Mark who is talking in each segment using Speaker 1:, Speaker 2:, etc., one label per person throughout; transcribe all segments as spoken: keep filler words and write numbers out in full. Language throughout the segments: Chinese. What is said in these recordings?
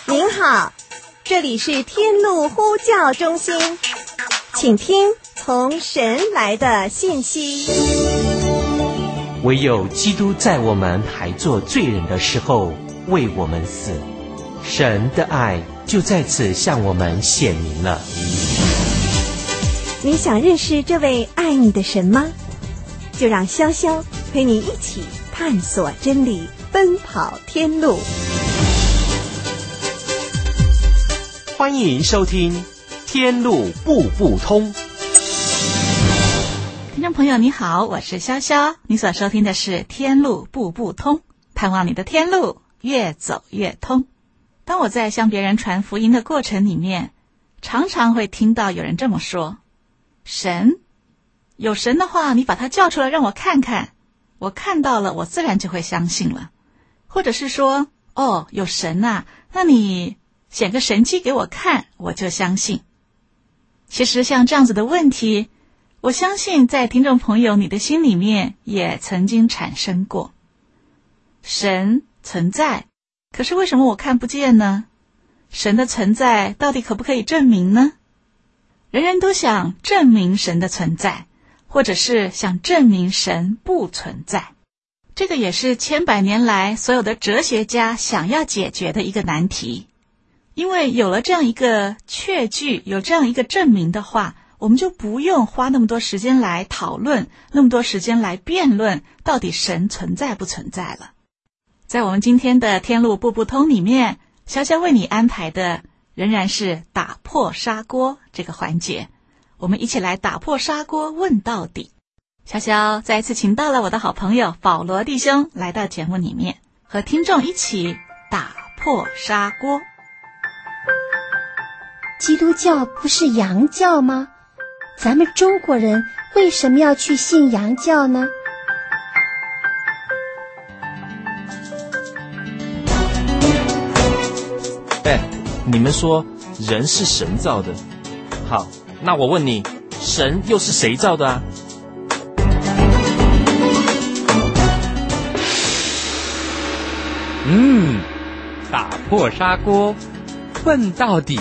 Speaker 1: 您好，这里是天路呼叫中心，请听从神来的信息。
Speaker 2: 唯有基督在我们还做罪人的时候为我们死，神的爱就在此向我们显明了。
Speaker 1: 你想认识这位爱你的神吗？就让潇潇陪你一起探索真理，奔跑天路。
Speaker 2: 欢迎收听《天路步步通》。
Speaker 3: 听众朋友你好，我是潇潇，你所收听的是《天路步步通》，盼望你的天路越走越通。当我在向别人传福音的过程里面，常常会听到有人这么说：神，有神的话，你把他叫出来让我看看，我看到了，我自然就会相信了。或者是说，哦，有神啊，那你显个神迹给我看，我就相信。其实像这样子的问题，我相信在听众朋友你的心里面也曾经产生过。神存在，可是为什么我看不见呢？神的存在到底可不可以证明呢？人人都想证明神的存在，或者是想证明神不存在。这个也是千百年来所有的哲学家想要解决的一个难题。因为有了这样一个确据，有这样一个证明的话，我们就不用花那么多时间来讨论，那么多时间来辩论到底神存在不存在了。在我们今天的天路步步通里面，潇潇为你安排的仍然是打破砂锅这个环节，我们一起来打破砂锅问到底。潇潇再一次请到了我的好朋友保罗弟兄来到节目里面，和听众一起打破砂锅。
Speaker 4: 基督教不是洋教吗？咱们中国人为什么要去信洋教呢？
Speaker 5: 哎，你们说人是神造的，好，那我问你，神又是谁造的啊？
Speaker 6: 嗯，打破砂锅问到底。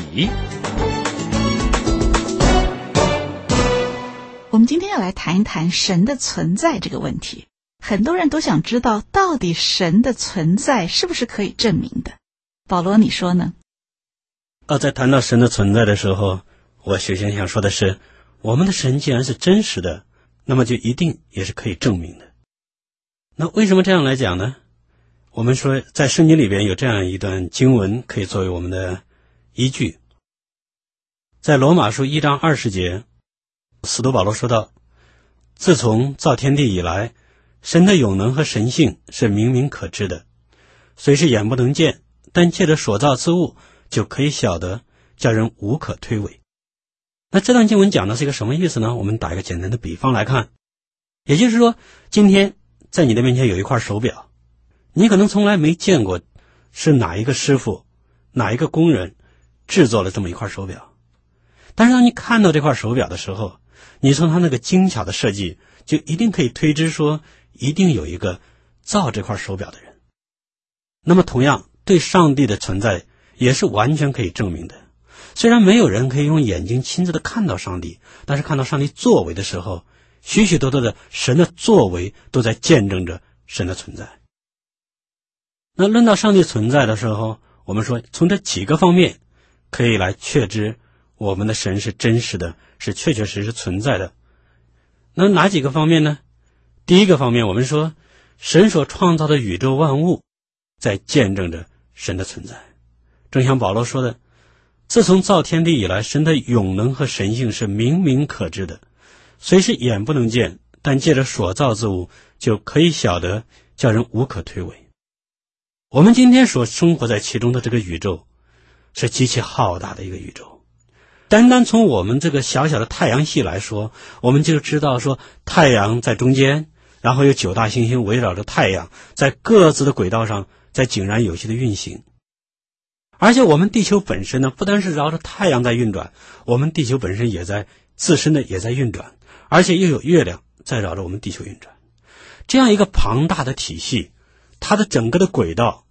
Speaker 3: 我们今天要来谈一谈神的存在这个问题。很多人都想知道，到底神的存在是不是可以证明的？保罗，你说呢？
Speaker 7: 呃，在谈到神的存在的时候，我首先想说的是，我们的神既然是真实的，那么就一定也是可以证明的。那为什么这样来讲呢？我们说在圣经里边有这样一段经文可以作为我们的依据。在罗马书一章二十节，使徒保罗说道，自从造天地以来，神的永能和神性是明明可知的，虽是眼不能见，但借着所造之物就可以晓得，叫人无可推诿。那这段经文讲的是一个什么意思呢？我们打一个简单的比方来看，也就是说，今天在你的面前有一块手表，你可能从来没见过是哪一个师傅哪一个工人制作了这么一块手表，但是当你看到这块手表的时候，你从它那个精巧的设计就一定可以推知说，一定有一个造这块手表的人。那么同样对上帝的存在也是完全可以证明的。虽然没有人可以用眼睛亲自的看到上帝，但是看到上帝作为的时候，许许多多的神的作为都在见证着神的存在。那论到上帝存在的时候，我们说从这几个方面可以来确知我们的神是真实的，是确确实实存在的。那哪几个方面呢？第一个方面，我们说神所创造的宇宙万物在见证着神的存在。正像保罗说的，自从造天地以来，神的永能和神性是明明可知的，虽是眼不能见，但借着所造之物就可以晓得，叫人无可推诿。我们今天所生活在其中的这个宇宙是极其浩大的一个宇宙，单单从我们这个小小的太阳系来说，我们就知道说太阳在中间，然后有九大行星围绕着太阳，在各自的轨道上在井然有序的运行。而且我们地球本身呢，不单是绕着太阳在运转，我们地球本身也在自身的也在运转，而且又有月亮在绕着我们地球运转。这样一个庞大的体系，它的整个的轨道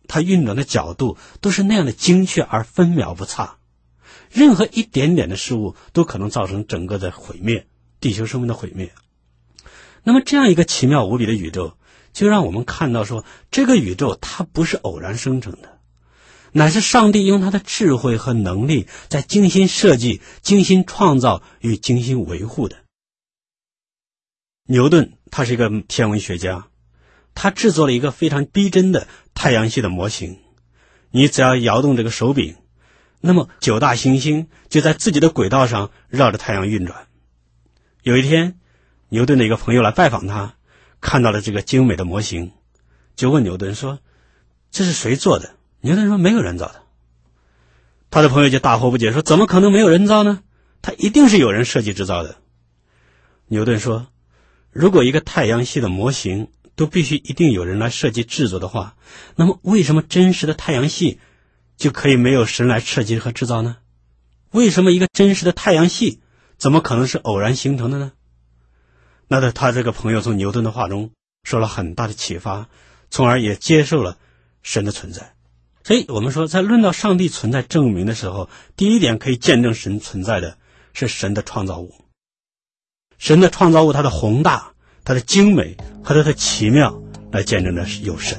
Speaker 7: 它运转的角度都是那样的精确而分秒不差，任何一点点的失误都可能造成整个的毁灭，地球生命的毁灭。那么这样一个奇妙无比的宇宙，就让我们看到说，这个宇宙它不是偶然生成的，乃是上帝用他的智慧和能力在精心设计、精心创造与精心维护的。牛顿他是一个天文学家，他制作了一个非常逼真的太阳系的模型。你只要摇动这个手柄，那么九大行星就在自己的轨道上绕着太阳运转。有一天，牛顿的一个朋友来拜访他，看到了这个精美的模型，就问牛顿说，这是谁做的？牛顿说，没有人造的。他的朋友就大惑不解说，怎么可能没有人造呢？他一定是有人设计制造的。牛顿说，如果一个太阳系的模型都必须一定有人来设计制作的话，那么为什么真实的太阳系就可以没有神来设计和制造呢？为什么一个真实的太阳系怎么可能是偶然形成的呢？那他这个朋友从牛顿的话中受了很大的启发，从而也接受了神的存在。所以我们说，在论到上帝存在证明的时候，第一点可以见证神存在的是神的创造物。神的创造物，它的宏大、它的精美和它的奇妙，来见证的是有神。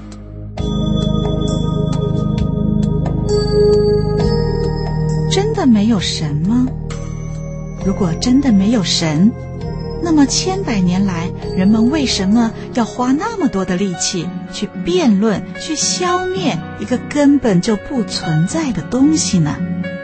Speaker 3: 真的没有神吗？如果真的没有神，那么千百年来人们为什么要花那么多的力气去辩论、去消灭一个根本就不存在的东西呢？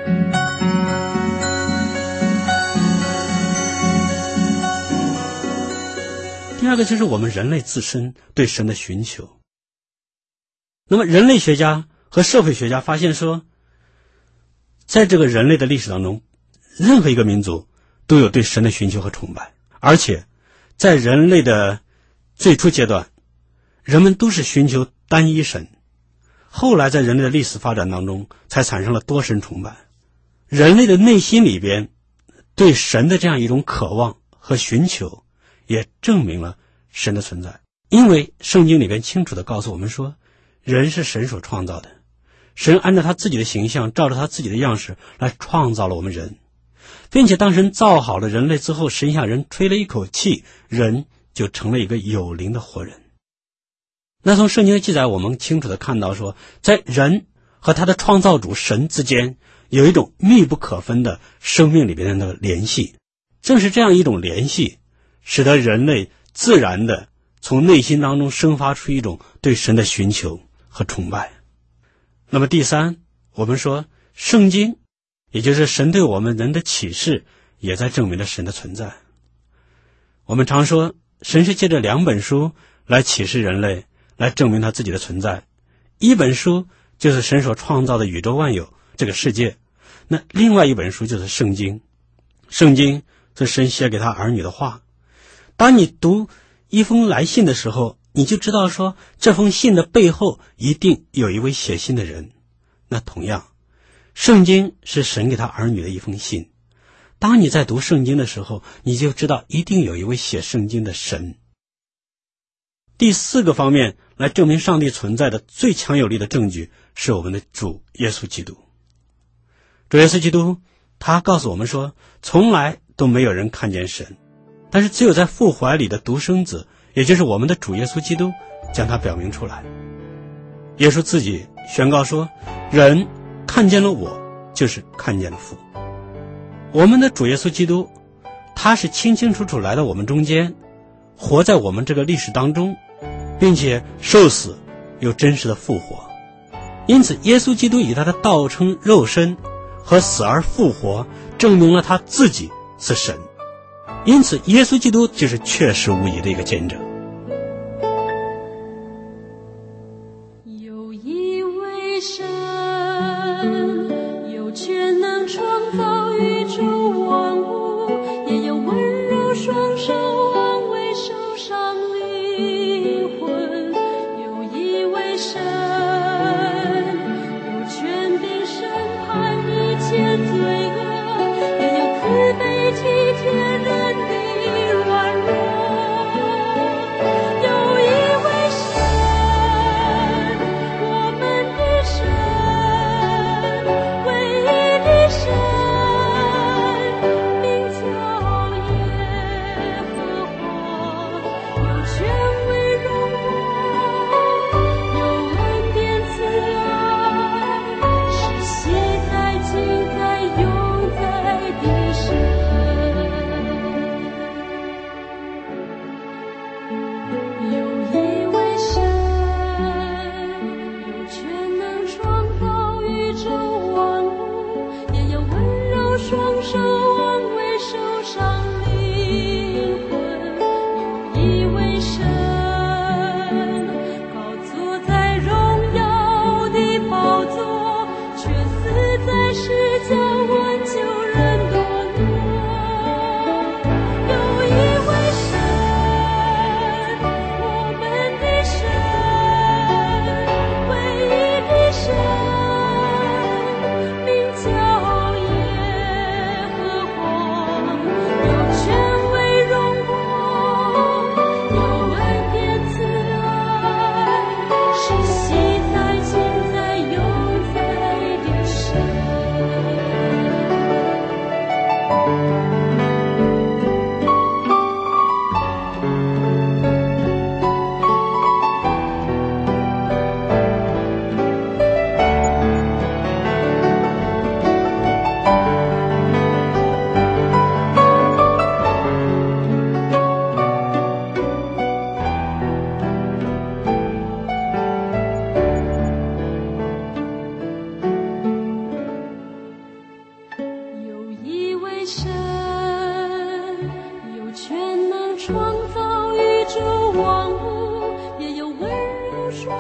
Speaker 7: 第二个就是我们人类自身对神的寻求。那么人类学家和社会学家发现说，在这个人类的历史当中，任何一个民族都有对神的寻求和崇拜，而且在人类的最初阶段，人们都是寻求单一神，后来在人类的历史发展当中才产生了多神崇拜。人类的内心里边对神的这样一种渴望和寻求，也证明了神的存在。因为圣经里边清楚地告诉我们说，人是神所创造的，神按照他自己的形象，照着他自己的样式来创造了我们人，并且当神造好了人类之后，神向人吹了一口气，人就成了一个有灵的活人。那从圣经的记载，我们清楚地看到说，在人和他的创造主神之间有一种密不可分的生命里边的联系。正是这样一种联系，使得人类自然的从内心当中生发出一种对神的寻求和崇拜。那么第三，我们说圣经，也就是神对我们人的启示，也在证明了神的存在。我们常说神是借着两本书来启示人类，来证明他自己的存在。一本书就是神所创造的宇宙万有这个世界，那另外一本书就是圣经。圣经是神写给他儿女的话。当你读一封来信的时候，你就知道说这封信的背后一定有一位写信的人。那同样，圣经是神给他儿女的一封信。当你在读圣经的时候，你就知道一定有一位写圣经的神。第四个方面来证明上帝存在的最强有力的证据，是我们的主耶稣基督。主耶稣基督他告诉我们说，从来都没有人看见神，但是只有在父怀里的独生子，也就是我们的主耶稣基督，将他表明出来。耶稣自己宣告说，人看见了我，就是看见了父。我们的主耶稣基督，他是清清楚楚来到我们中间，活在我们这个历史当中，并且受死又真实的复活。因此耶稣基督以他的道成肉身和死而复活，证明了他自己是神。因此耶稣基督就是确实无疑的一个见证。
Speaker 8: 有一位神，有全能创造宇宙万物，也有温柔双手安慰受伤灵魂。有一位神，有权柄审判一切罪恶，也有慈悲体贴人的软弱。有一位神，我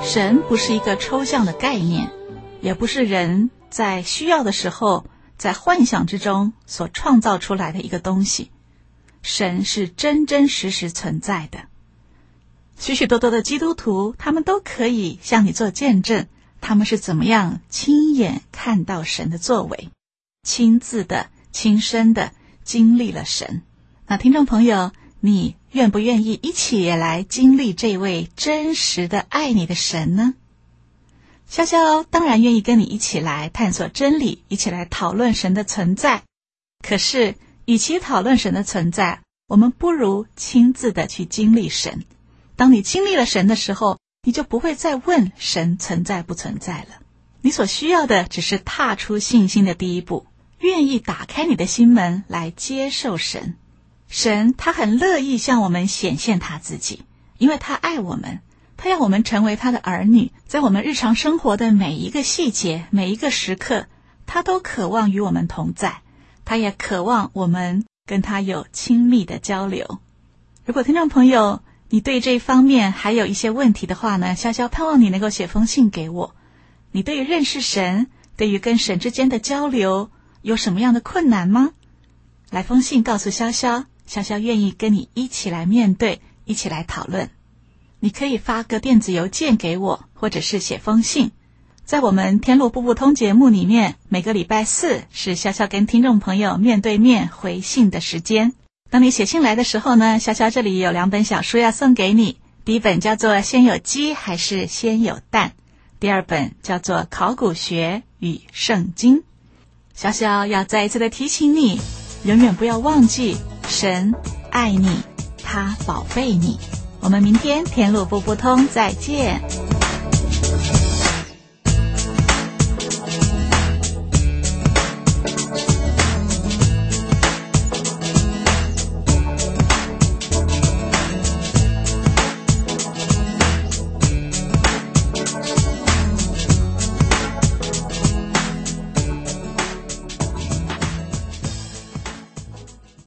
Speaker 3: 神不是一个抽象的概念，也不是人在需要的时候在幻想之中所创造出来的一个东西。神是真真实实存在的。许许多多的基督徒，他们都可以向你做见证，他们是怎么样亲眼看到神的作为，亲自的亲身的经历了神。那听众朋友，你愿不愿意一起也来经历这位真实的爱你的神呢？潇潇当然愿意跟你一起来探索真理，一起来讨论神的存在。可是与其讨论神的存在，我们不如亲自的去经历神。当你经历了神的时候，你就不会再问神存在不存在了。你所需要的只是踏出信心的第一步，愿意打开你的心门来接受神。神他很乐意向我们显现他自己，因为他爱我们，他要我们成为他的儿女，在我们日常生活的每一个细节，每一个时刻，他都渴望与我们同在，他也渴望我们跟他有亲密的交流。如果听众朋友你对这一方面还有一些问题的话呢，潇潇盼望你能够写封信给我。你对于认识神，对于跟神之间的交流有什么样的困难吗？来封信告诉潇潇，潇潇愿意跟你一起来面对，一起来讨论。你可以发个电子邮件给我，或者是写封信。在我们天路步步通节目里面，每个礼拜四是潇潇跟听众朋友面对面回信的时间。当你写信来的时候呢，潇潇这里有两本小书要送给你。第一本叫做《先有鸡还是先有蛋》，第二本叫做《考古学与圣经》。潇潇要再一次的提醒你，永远不要忘记神爱你，他宝贝你。我们明天天路步步通再见。